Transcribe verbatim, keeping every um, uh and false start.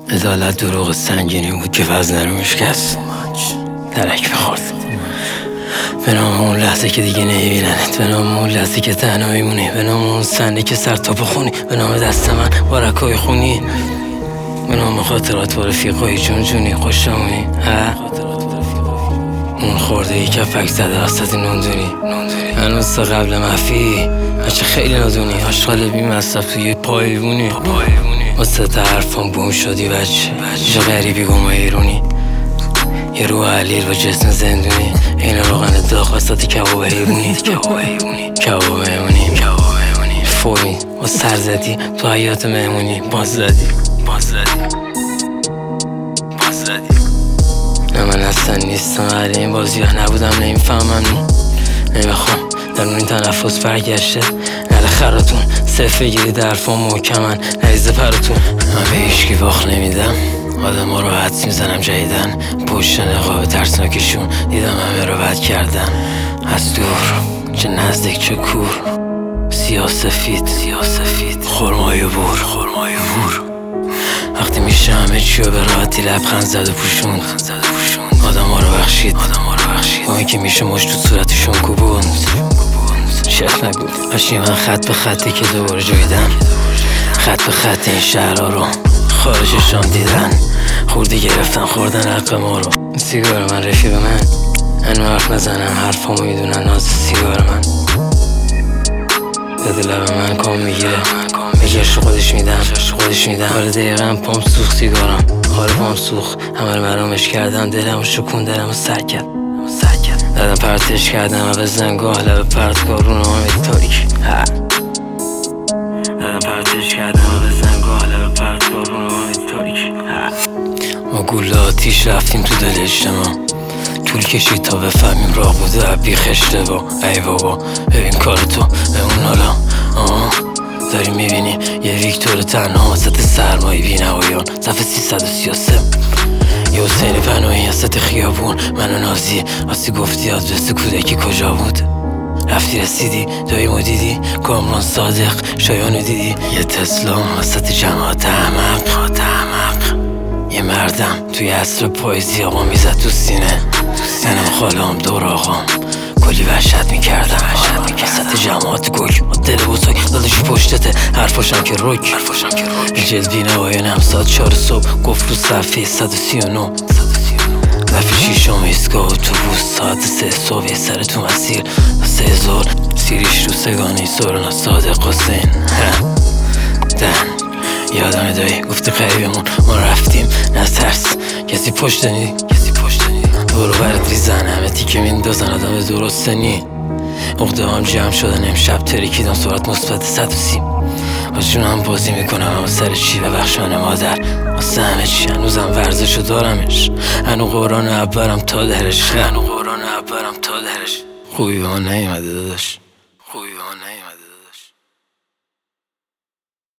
عدالت دروغ سنگینی بود که وزنه رو میشکست، درک میخورد. به نام اون لحظه که دیگه نمیبیننت، به نام اون لحظه که تنها میمونی، به نام اون سنده که سر تا بخونی، به نام دست من با رکای خونی، به نام خاطرات با رفیقای جون جونی خوشمونی. اون خورده ای کفک زده وسط نوندونی، هنوز تا قبل مفی بچه خیلی نادونی، آشغال بی مصرف توی پایبونی، واسه تا حرفان بوم شدی بچه چه غریبی گم ایرونی، یه روح علیل با جسم زندونی، این روغن داغ وسط کباب حیوونی، کباب حیوونی فوری با سر زدی تو حیات مهمونی، باز زدی باز زدی باز زدی نه من اصلا نیستم اهل این بازی ها، نبودم نمیفهمم نمیخوام در این تنفس برگشته نل خراتون صرف بگیری در حرفان محکمن نریزه پراتون. من به هیچکی باخت نمیدم، آدم ها رو حدس میزنم جدیدن، پشت نقاب ترسناکشون دیدم همه رو بد کردن، از دور چه نزدیک چه کور، سیاه سفید سیاه سفید خرمای و بور خرمای و بور. وقتی میشه همه چی رو به راحتی لبخند زد و پوشوند، آدم ها رو بخشید با اینکه میشه مشت تو صورتشون کوبوند. شرط نگو باشی من خط به خطی که دوباره جویدم، خط به خط این شهرها رو خارجشان دیدن، خوردی گرفتن خوردن حق ما رو. سیگار من رفیق من هنو حرف نزنم، حرفامو میدونن ناز سیگار من، داده لب من کام میگیره بگرش خودش میدم خودش میدم حالا دقیقا پام سوخ سیگارم، حالا پام سوخ همه رو مرامش کردم، دلم شکون دلم سر کرد دادم پرتش کردم و به زنگاه لب پرتگاه رو نامه تاریک، دادم پرتش کردم و به زنگاه لب پرتگاه رو نامه تاریک. ما گوله آتیش رفتیم تو دل اجتماع، طول کشید تا بفهمیم راه بوده عبیخ اشتباه. ای بابا ببین کار تو به اون حالا آه داری میبینی یه ویکتور تنها وسط سرمایی بی نهایان، صفحه سیصد و سی و سه یه حسین پناهی وسط خیابون، منو نازی واسه گفتی آدرس کودکی کجا بود، رفتی رسیدی داییمو دیدی کامران صادق شایانو دیدی، یه تسلا وسط جماعت احمق یه مردم توی عصر پاییزی آقا میزد تو سینه، سنم خالام دور آقام کلی وحشت میکردم وسط جماعت گل با دل بزرگ دادشی پشتته حرفاشم که رک جلدی نوایانم ساعت چار صبح گفت رو صفحه صد و سی و نه دفعه شیشم ایستگاه اتوبوس ساعت سه صبح سر تو مسیر سه زور سیریش رو سگانه سورنا صادق حسین دن یادم دایی گفتی قریبمون ما رفتیم نترس کسی پشت نی کسی پشت نی برو برد ریزن همه تیکه میندازن آدم درسته نی اقده هم جمع شدن امشب ترکیدم صورت مثبت صد و سی با جونم بازی میکنم اما سر چی ببخشان مادر واسه همه چی هنوزم ورزشو دارمش، هنو قرآن عبرم تا درش هنو قرآن عبرم تا درش خوبی به من نیومده داداش.